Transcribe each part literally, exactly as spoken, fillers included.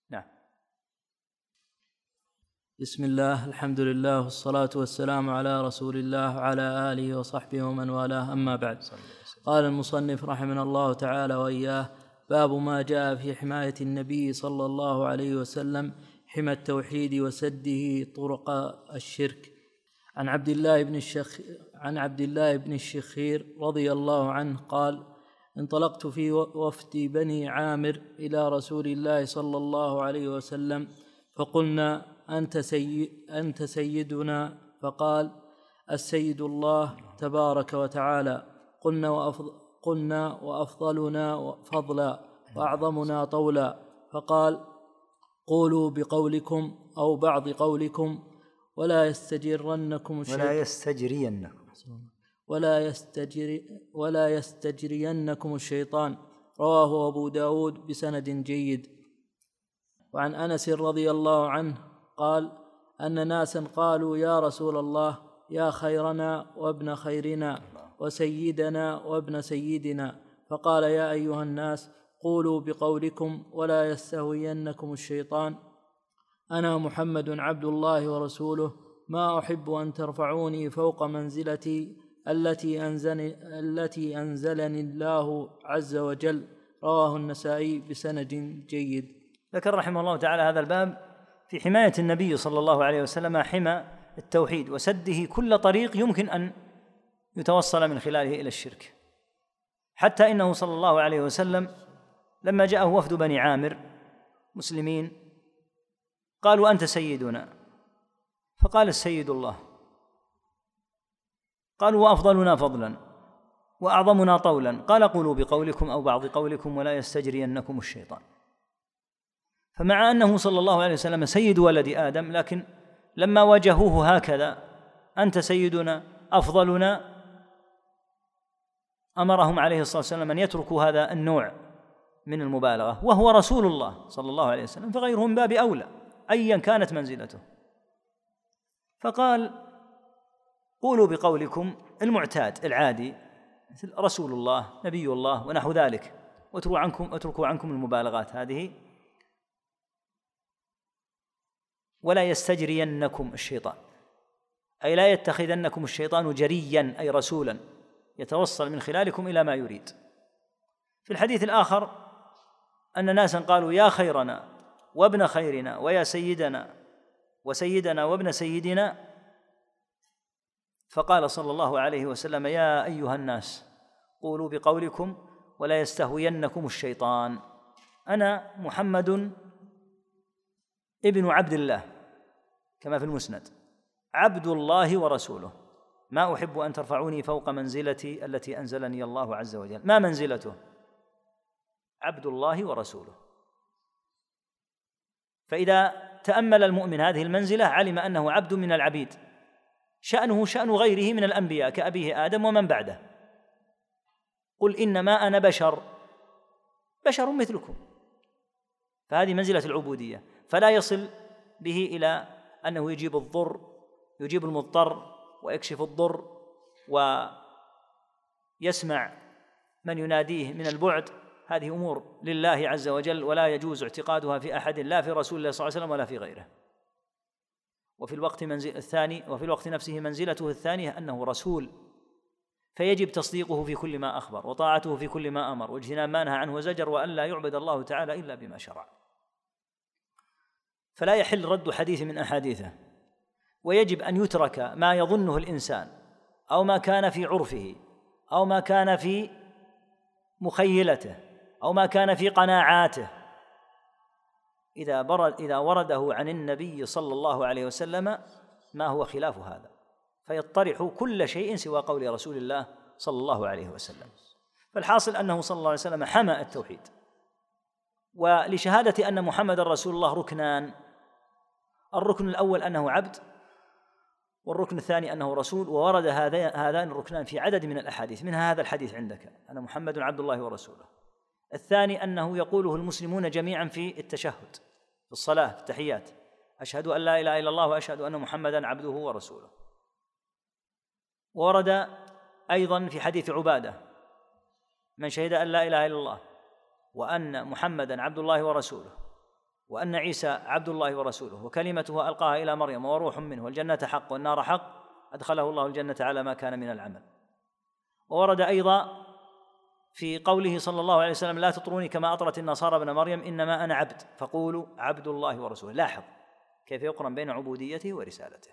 نعم. بسم الله، الحمد لله، والصلاة والسلام على رسول الله وعلى آله وصحبه ومن والاه، أما بعد. قال المصنف رحمه الله تعالى وإياه: باب ما جاء في حماية النبي صلى الله عليه وسلم، حمى التوحيد وسده طرق الشرك. عن عبد الله بن الشخ عن عبد الله بن الشخير رضي الله عنه قال: انطلقت في وفد بني عامر إلى رسول الله صلى الله عليه وسلم، فقلنا: أنت, سي أنت سيدنا؟ فقال: السيد الله تبارك وتعالى. قلنا وأفضل قلنا وأفضلنا فضلا وأعظمنا طولا. فقال: قولوا بقولكم أو بعض قولكم ولا يستجرنكم الشيطان ولا يستجرينكم ولا, يستجري ولا يستجرينكم الشيطان. رواه أبو داود بسند جيد. وعن أنس رضي الله عنه قال أن ناسا قالوا: يا رسول الله، يا خيرنا وابن خيرنا وسيدنا وابن سيدنا. فقال: يا أيها الناس، قولوا بقولكم ولا يستهوينكم الشيطان. أنا محمد عبد الله ورسوله، ما أحب أن ترفعوني فوق منزلتي التي أنزلني, التي أنزلني الله عز وجل. رواه النسائي بسند جيد. ذكر رحمه الله تعالى هذا الباب في حماية النبي صلى الله عليه وسلم حمى التوحيد وسده كل طريق يمكن أن يتوصل من خلاله إلى الشرك، حتى إنه صلى الله عليه وسلم لما جاءه وفد بني عامر مسلمين قالوا: أنت سيدنا؟ فقال: السيد الله. قالوا: وأفضلنا فضلا وأعظمنا طولا. قال: قولوا بقولكم أو بعض قولكم ولا يستجرينكم الشيطان. فمع أنه صلى الله عليه وسلم سيد ولد آدم، لكن لما واجهوه هكذا: أنت سيدنا، أفضلنا، أمرهم عليه الصلاة والسلام أن يتركوا هذا النوع من المبالغة، وهو رسول الله صلى الله عليه وسلم، فغيره من باب أولى أيا كانت منزلته. فقال: قولوا بقولكم المعتاد العادي، مثل رسول الله، نبي الله، ونحو ذلك، واتركوا عنكم, اتركوا عنكم المبالغات هذه. ولا يستجرينكم الشيطان، أي لا يتخذنكم الشيطان جريا، أي رسولا يتوصل من خلالكم إلى ما يريد. في الحديث الآخر أن ناسا قالوا: يا خيرنا وابن خيرنا ويا سيدنا وسيدنا وابن سيدنا. فقال صلى الله عليه وسلم: يا أيها الناس، قولوا بقولكم ولا يستهوينكم الشيطان. أنا محمد ابن عبد الله، كما في المسند، عبد الله ورسوله، ما أحب أن ترفعوني فوق منزلتي التي أنزلني الله عز وجل. ما منزلته؟ عبد الله ورسوله. فإذا تأمل المؤمن هذه المنزلة علم أنه عبد من العبيد، شأنه شأن غيره من الأنبياء كأبيه آدم ومن بعده. قل إنما أنا بشر بشر مثلكم. فهذه منزلة العبودية، فلا يصل به إلى أنه يجيب الضر، يجيب المضطر ويكشف الضر ويسمع من يناديه من البعد. هذه أمور لله عز وجل، ولا يجوز اعتقادها في أحد، لا في رسول الله صلى الله عليه وسلم ولا في غيره. وفي الوقت منزل الثاني وفي الوقت نفسه منزلته الثانية أنه رسول، فيجب تصديقه في كل ما أخبر وطاعته في كل ما أمر واجتناب ما نهى عنه وزجر، وأن لا يعبد الله تعالى إلا بما شرع. فلا يحل رد حديث من أحاديثه، ويجب أن يترك ما يظنه الإنسان أو ما كان في عرفه أو ما كان في مخيلته أو ما كان في قناعاته إذا برد إذا ورده عن النبي صلى الله عليه وسلم ما هو خلاف هذا، فيطرح كل شيء سوى قول رسول الله صلى الله عليه وسلم. فالحاصل أنه صلى الله عليه وسلم حمى التوحيد. ولشهادة أن محمد رسول الله ركنان: الركن الأول أنه عبد، والركن الثاني أنه رسول. وورد هذان الركنان في عدد من الأحاديث، منها هذا الحديث عندك: أنا محمد عبد الله ورسوله. الثاني أنه يقوله المسلمون جميعا في التشهد، في الصلاة، في التحيات: أشهد أن لا إله إلا الله وأشهد أن محمدا عبده ورسوله. ورد أيضا في حديث عبادة: من شهد أن لا إله إلا الله وأن محمدا عبد الله ورسوله وأن عيسى عبد الله ورسوله وكلمته ألقاها إلى مريم وروح منه والجنة حق والنار حق أدخله الله الجنة على ما كان من العمل. وورد أيضا في قوله صلى الله عليه وسلم: لا تطروني كما أطرت النصارى ابن مريم إنما أنا عبد فقولوا عبد الله ورسوله. لاحظ كيف يقرن بين عبوديته ورسالته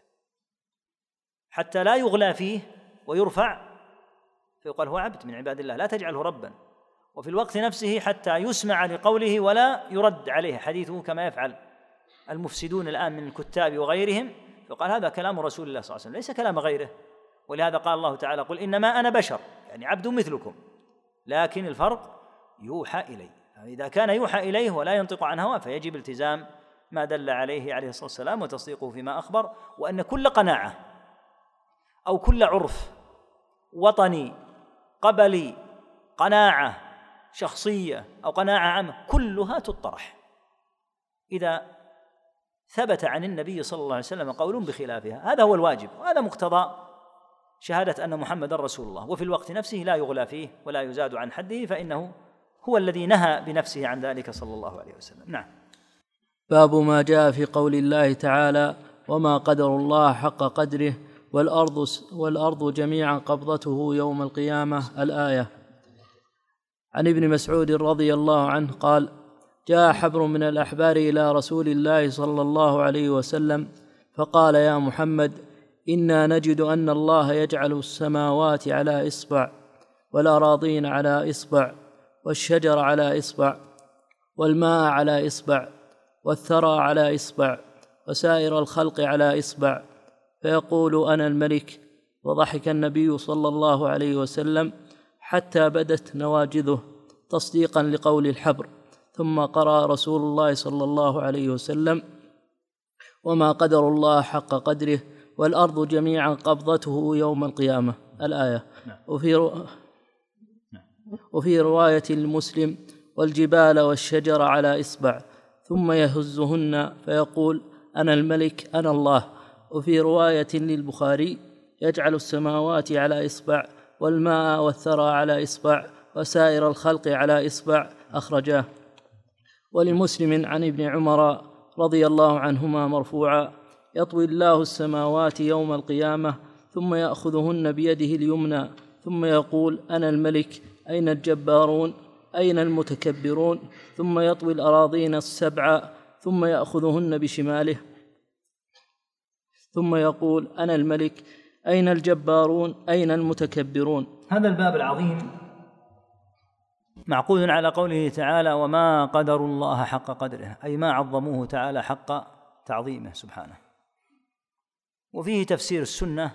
حتى لا يغلى فيه ويرفع فيقال هو عبد من عباد الله، لا تجعله ربا، وفي الوقت نفسه حتى يسمع لقوله ولا يرد عليه حديثه كما يفعل المفسدون الآن من الكتاب وغيرهم، فقال هذا كلام رسول الله صلى الله عليه وسلم ليس كلام غيره. ولهذا قال الله تعالى: قل إنما أنا بشر، يعني عبد مثلكم، لكن الفرق يوحى إلي. إذا كان يوحى إليه ولا ينطق عن هوى فيجب التزام ما دل عليه عليه الصلاة والسلام وتصديقه فيما أخبر، وأن كل قناعة أو كل عرف وطني قبلي قناعة شخصية أو قناعة عامة كلها تطرح إذا ثبت عن النبي صلى الله عليه وسلم قول بخلافها. هذا هو الواجب، وهذا مقتضى شهادة أن محمدًا رسول الله، وفي الوقت نفسه لا يغلى فيه ولا يزاد عن حده، فإنه هو الذي نهى بنفسه عن ذلك صلى الله عليه وسلم. نعم. باب ما جاء في قول الله تعالى: وما قدر الله حق قدره والأرض, والأرض جميعا قبضته يوم القيامة، الآية. عن ابن مسعود رضي الله عنه قال: جاء حبر من الأحبار إلى رسول الله صلى الله عليه وسلم فقال: يا محمد، إنا نجد أن الله يجعل السماوات على إصبع والأراضين على إصبع والشجر على إصبع والماء على إصبع والثرى على إصبع وسائر الخلق على إصبع، فيقول: أنا الملك. وضحك النبي صلى الله عليه وسلم حتى بدت نواجذه تصديقا لقول الحبر، ثم قرأ رسول الله صلى الله عليه وسلم: وما قدر الله حق قدره والأرض جميعا قبضته يوم القيامة، الآية. وفي, رو... وفي رواية المسلم: والجبال والشجر على إصبع ثم يهزهن فيقول: أنا الملك أنا الله. وفي رواية للبخاري: يجعل السماوات على إصبع والماء والثرى على إصبع وسائر الخلق على إصبع، أخرجاه. ولمسلم عن ابن عمر رضي الله عنهما مرفوعا: يطوي الله السماوات يوم القيامة ثم يأخذهن بيده اليمنى ثم يقول: أنا الملك، أين الجبارون، أين المتكبرون؟ ثم يطوي الأراضين السبع ثم يأخذهن بشماله ثم يقول: أنا الملك، أين الجبارون، أين المتكبرون. هذا الباب العظيم معقود على قوله تعالى: وما قدر الله حق قدره، أي ما عظموه تعالى حق تعظيمه سبحانه. وفيه تفسير السنة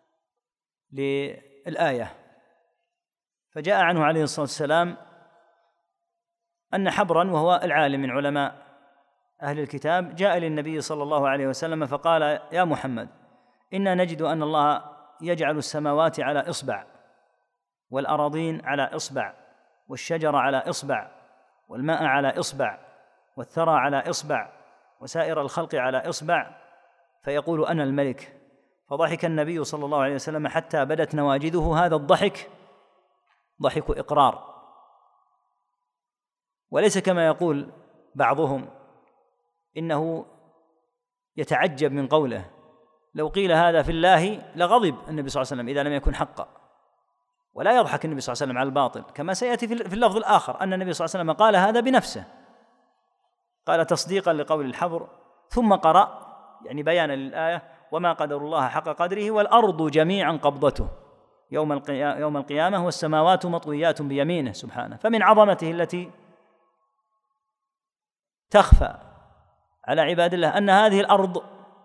للآية، فجاء عنه عليه الصلاة والسلام أن حبرا وهو العالم من علماء أهل الكتاب جاء للنبي صلى الله عليه وسلم فقال: يا محمد، إنا نجد أن الله يجعل السماوات على إصبع والأراضين على إصبع والشجر على إصبع والماء على إصبع والثرى على إصبع وسائر الخلق على إصبع، فيقول: أنا الملك. فضحك النبي صلى الله عليه وسلم حتى بدت نواجذه. هذا الضحك ضحك إقرار، وليس كما يقول بعضهم إنه يتعجب من قوله. لو قيل هذا في الله لغضب النبي صلى الله عليه وسلم إذا لم يكن حقا، ولا يضحك النبي صلى الله عليه وسلم على الباطل، كما سيأتي في اللفظ الآخر أن النبي صلى الله عليه وسلم قال هذا بنفسه، قال تصديقا لقول الحبر، ثم قرأ يعني بيانا للآية: وما قدر الله حق قدره والأرض جميعا قبضته يوم يوم القيامة والسماوات مطويات بيمينه سبحانه. فمن عظمته التي تخفى على عباد الله أن هذه الأرض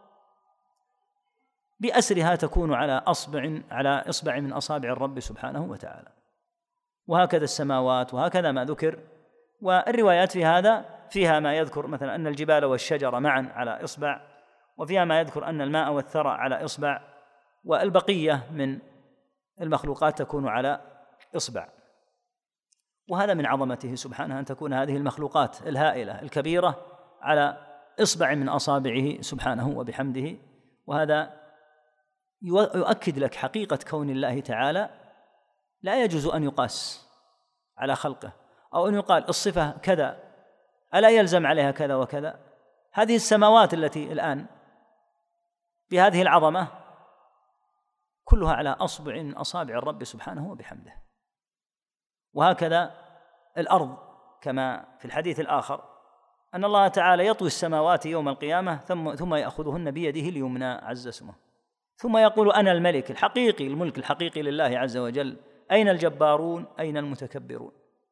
بأسرها تكون على أصبع على إصبع من أصابع الرب سبحانه وتعالى، وهكذا السماوات وهكذا ما ذكر. والروايات في هذا فيها ما يذكر مثلا أن الجبال والشجر معا على إصبع، وفيها ما يذكر أن الماء والثرى على إصبع، والبقية من المخلوقات تكون على إصبع. وهذا من عظمته سبحانه أن تكون هذه المخلوقات الهائلة الكبيرة على إصبع من أصابعه سبحانه وبحمده. وهذا يؤكد لك حقيقة كون الله تعالى لا يجوز أن يقاس على خلقه، أو أن يقال الصفة كذا ألا يلزم عليها كذا وكذا، هذه السماوات التي الآن بهذه العظمة كلها على أصبع من أصابع الرب سبحانه وبحمده. وهكذا الأرض كما في الحديث الآخر أن الله تعالى يطوي السماوات يوم القيامة ثم ثم يأخذهن بيده اليمنى عز اسمه، ثم يقول أنا الملك الحقيقي، الملك الحقيقي لله عز وجل، أين الجبارون أين المتكبرون؟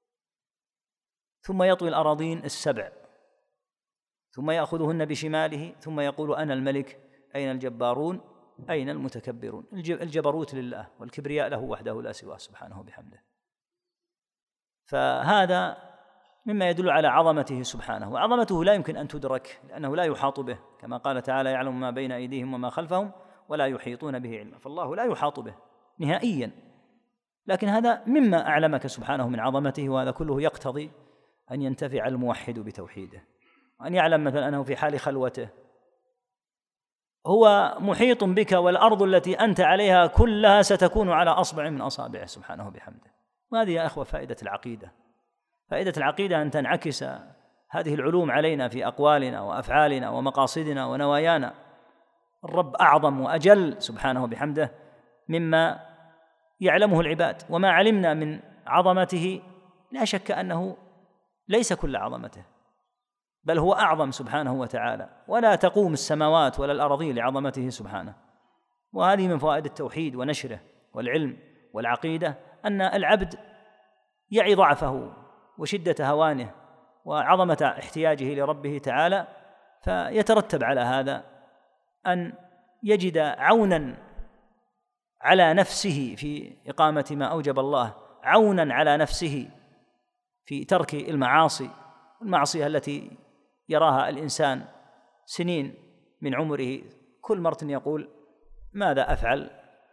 ثم يطوي الأراضين السبع ثم يأخذهن بشماله ثم يقول أنا الملك أين الجبارون أين المتكبرون. الجبروت لله والكبرياء له وحده لا سواه سبحانه وبحمده. فهذا مما يدل على عظمته سبحانه، وعظمته لا يمكن أن تدرك لأنه لا يحاط به، كما قال تعالى يعلم ما بين أيديهم وما خلفهم ولا يحيطون به علما، فالله لا يحاط به نهائيا. لكن هذا مما أعلمك سبحانه من عظمته، وهذا كله يقتضي أن ينتفع الموحد بتوحيده، وأن يعلم مثلا أنه في حال خلوته هو محيط بك، والأرض التي أنت عليها كلها ستكون على أصبع من أصابعه سبحانه وبحمده. وهذه يا أخوة فائدة العقيدة. فائدة العقيدة أن تنعكس هذه العلوم علينا في أقوالنا وأفعالنا ومقاصدنا ونوايانا. الرب أعظم وأجل سبحانه وبحمده مما يعلمه العباد، وما علمنا من عظمته لا شك أنه ليس كل عظمته، بل هو أعظم سبحانه وتعالى، ولا تقوم السماوات ولا الأراضين لعظمته سبحانه. وهذه من فوائد التوحيد ونشره والعلم والعقيدة، أن العبد يعي ضعفه وشدة هوانه وعظمة احتياجه لربه تعالى، فيترتب على هذا أن يجد عونا على نفسه في إقامة ما أوجب الله، عونا على نفسه في ترك المعاصي، المعصية التي يراها الإنسان سنين من عمره كل مرة يقول ماذا أفعل؟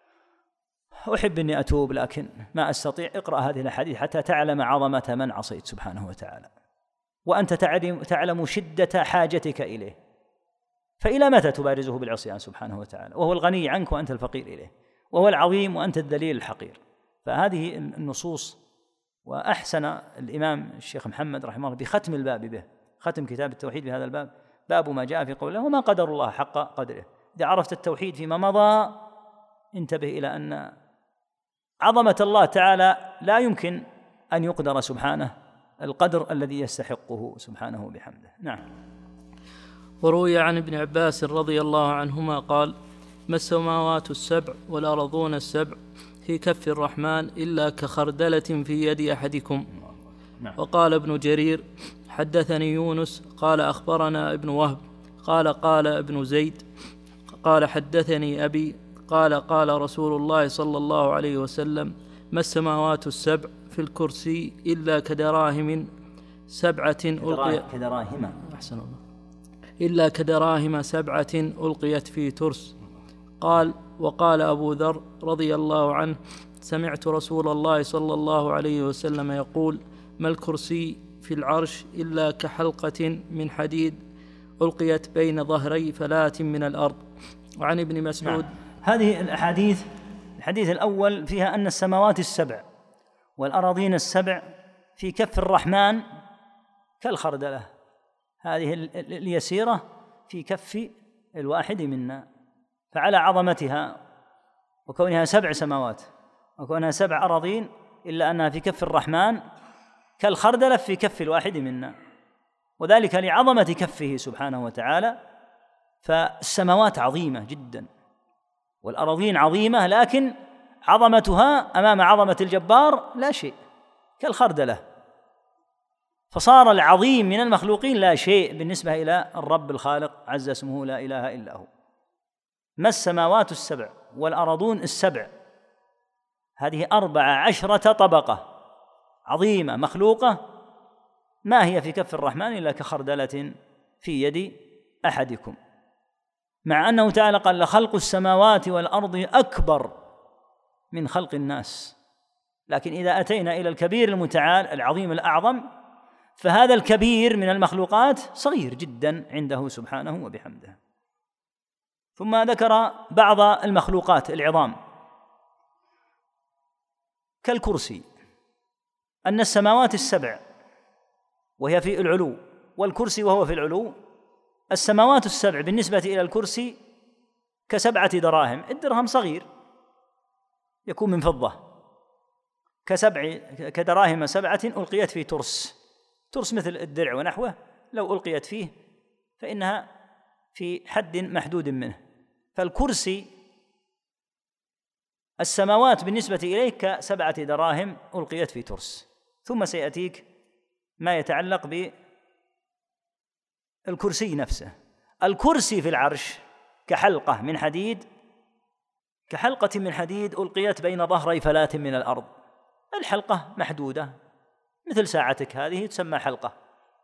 أحب أني أتوب لكن ما أستطيع. اقرأ هذه الأحاديث حتى تعلم عظمة من عصيت سبحانه وتعالى، وأنت تعلم شدة حاجتك إليه، فإلى متى تبارزه بالعصيان سبحانه وتعالى وهو الغني عنك وأنت الفقير إليه، وهو العظيم وأنت الذليل الحقير. فهذه النصوص. وأحسن الإمام الشيخ محمد رحمه الله بختم الباب به، ختم كتاب التوحيد بهذا الباب، باب ما جاء في قوله وما قدر الله حق قدره. إذا عرفت التوحيد فيما مضى انتبه إلى أن عظمة الله تعالى لا يمكن أن يقدر سبحانه القدر الذي يستحقه سبحانه بحمده. نعم. وروي عن ابن عباس رضي الله عنهما قال ما السماوات السبع والأرضون السبع في كف الرحمن إلا كخردلة في يد أحدكم. نعم. وقال ابن جرير حدثني يونس قال أخبرنا ابن وهب قال قال ابن زيد قال حدثني أبي قال قال رسول الله صلى الله عليه وسلم ما السماوات السبع في الكرسي إلا كدراهم سبعة ألقيت كدراهم أحسن الله إلا كدراهم سبعة ألقيت في ترس. قال وقال أبو ذر رضي الله عنه سمعت رسول الله صلى الله عليه وسلم يقول ما الكرسي في العرش إلا كحلقة من حديد ألقيت بين ظهري فلاة من الأرض. وعن ابن مسعود. نعم. هذه الأحاديث، الحديث الأول فيها أن السماوات السبع والأراضين السبع في كف الرحمن كالخردلة، هذه اليسيرة في كف الواحد منا. فعلى عظمتها وكونها سبع سماوات وكونها سبع أراضين إلا أنها في كف الرحمن كالخردلة في كف الواحد منا، وذلك لعظمة كفه سبحانه وتعالى. فالسماوات عظيمة جدا والأراضين عظيمة، لكن عظمتها أمام عظمة الجبار لا شيء، كالخردلة. فصار العظيم من المخلوقين لا شيء بالنسبة إلى الرب الخالق عز اسمه لا إله إلا هو. ما السماوات السبع والأرضون السبع، هذه أربع عشرة طبقة عظيمة مخلوقة، ما هي في كف الرحمن إلا كخردلة في يد أحدكم. مع أنه تعالى قال لخلق السماوات والأرض أكبر من خلق الناس، لكن إذا أتينا إلى الكبير المتعال العظيم الأعظم فهذا الكبير من المخلوقات صغير جدا عنده سبحانه وبحمده. ثم ذكر بعض المخلوقات العظام كالكرسي، أن السماوات السبع وهي في العلو والكرسي وهو في العلو السماوات السبع بالنسبة إلى الكرسي كسبعة دراهم، الدرهم صغير يكون من فضة، كسبع كدراهم سبعة ألقيت في ترس، ترس مثل الدرع ونحوه، لو ألقيت فيه فإنها في حد محدود منه. فالكرسي السماوات بالنسبة إليه كسبعة دراهم ألقيت في ترس. ثم سيأتيك ما يتعلق بالكرسي نفسه. الكرسي في العرش كحلقة من حديد، كحلقة من حديد ألقيت بين ظهري فلاة من الأرض. الحلقة محدودة مثل ساعتك هذه تسمى حلقة،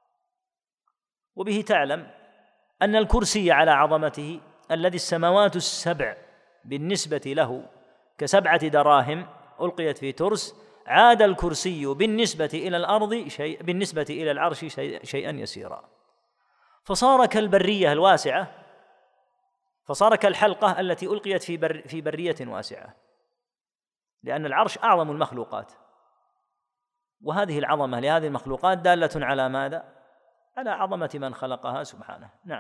وبه تعلم أن الكرسي على عظمته الذي السماوات السبع بالنسبة له كسبعة دراهم ألقيت في ترس، عاد الكرسي بالنسبة إلى الأرض شيء، بالنسبة إلى العرش شيء شيئا يسيرا، فصار كالبرية الواسعة، فصار كالحلقة التي ألقيت في بر في برية واسعة، لأن العرش أعظم المخلوقات، وهذه العظمة لهذه المخلوقات دالة على ماذا؟ على عظمة من خلقها سبحانه. نعم.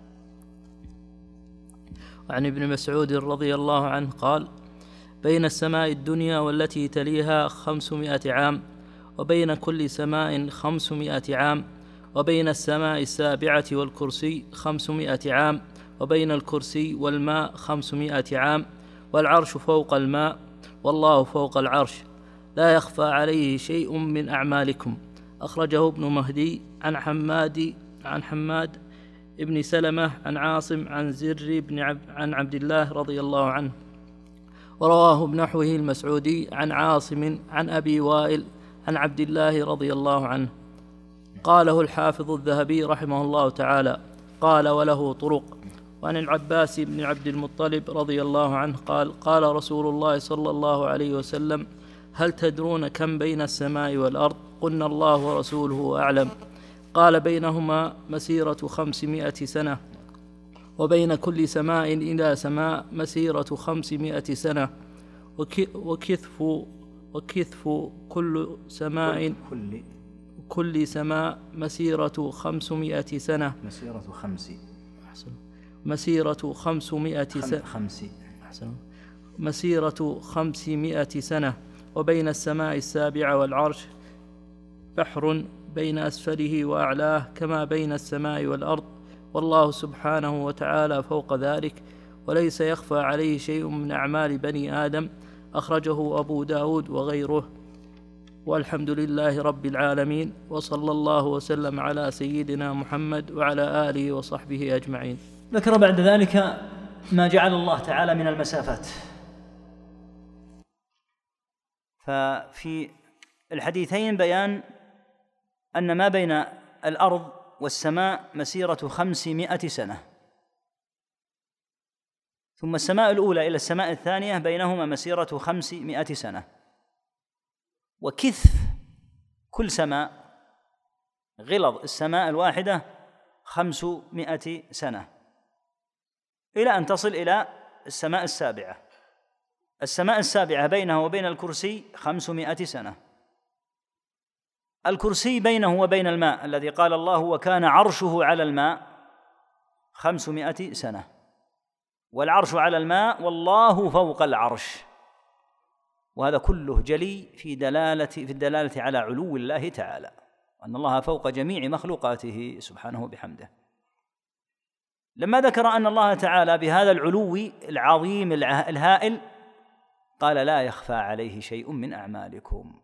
وعن ابن مسعود رضي الله عنه قال: بين السماء الدنيا والتي تليها خمسمائة عام، وبين كل سماء خمسمائة عام، وبين السماء السابعة والكرسي خمسمائة عام، وبين الكرسي والماء خمسمائة عام، والعرش فوق الماء، والله فوق العرش، لا يخفى عليه شيء من أعمالكم. أخرجه ابن مهدي عن حماد عن حماد ابن سلمة عن عاصم عن زر بن عب عن عبد الله رضي الله عنه، ورواه بنحوه المسعودي عن عاصم عن أبي وائل عن عبد الله رضي الله عنه. قاله الحافظ الذهبي رحمه الله تعالى، قال: وله طرق. وعن العباس بن عبد المطلب رضي الله عنه قال: قال رسول الله صلى الله عليه وسلم: هل تدرون كم بين السماء والأرض؟ قلنا: الله ورسوله أعلم. قال: بينهما مسيرة خمسمائة سنة، وبين كل سماء إلى سماء مسيرة خمسمائة سنة، وكثف وكثف كل سماء كل كل سماء مسيرة خمسمائة سنة، مسيرة خمس مسيرة خمسمائة سنة خمس مسيرة خمسمائة سنة، وبين السماء السابعة والعرش بحر بين أسفله وأعلاه كما بين السماء والأرض، والله سبحانه وتعالى فوق ذلك، وليس يخفى عليه شيء من أعمال بني آدم. أخرجه أبو داود وغيره. والحمد لله رب العالمين، وصلى الله وسلم على سيدنا محمد وعلى آله وصحبه أجمعين. ذكر بعد ذلك ما جعل الله تعالى من المسافات. ففي الحديثين بيان أن ما بين الأرض والسماء مسيرة خمسمائة سنة، ثم السماء الأولى إلى السماء الثانية بينهما مسيرة خمسمائة سنة، وكثف كل سماء غلظ السماء الواحدة خمسمائة سنة، إلى أن تصل إلى السماء السابعة. السماء السابعة بينها وبين الكرسي خمسمائة سنة. الكرسي بينه وبين الماء الذي قال الله: وكان عرشه على الماء، خمسمائة سنة، والعرش على الماء والله فوق العرش. وهذا كله جلي في دلالة في الدلالة على علو الله تعالى، أن الله فوق جميع مخلوقاته سبحانه بحمده. لما ذكر أن الله تعالى بهذا العلو العظيم الهائل قال: لا يخفى عليه شيء من أعمالكم.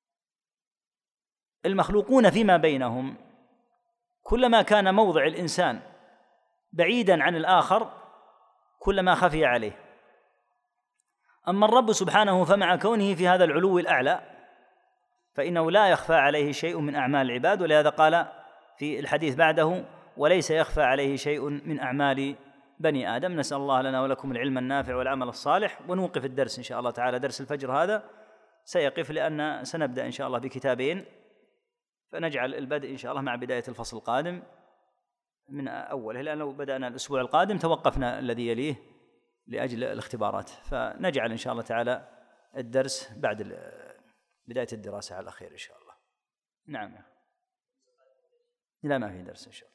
المخلوقون فيما بينهم كلما كان موضع الإنسان بعيداً عن الآخر كلما خفي عليه. أما الرب سبحانه فمع كونه في هذا العلو الأعلى فإنه لا يخفى عليه شيء من أعمال العباد، ولهذا قال في الحديث بعده: وليس يخفى عليه شيء من أعمال بني آدم. نسأل الله لنا ولكم العلم النافع والعمل الصالح. ونوقف الدرس إن شاء الله تعالى، درس الفجر هذا سيقف لأن سنبدأ إن شاء الله بكتابين، فنجعل البدء إن شاء الله مع بداية الفصل القادم من أوله، لأن لو بدأنا الأسبوع القادم توقفنا الذي يليه لأجل الاختبارات، فنجعل إن شاء الله تعالى الدرس بعد بداية الدراسة على خير إن شاء الله. نعم، لا ما في درس إن شاء الله.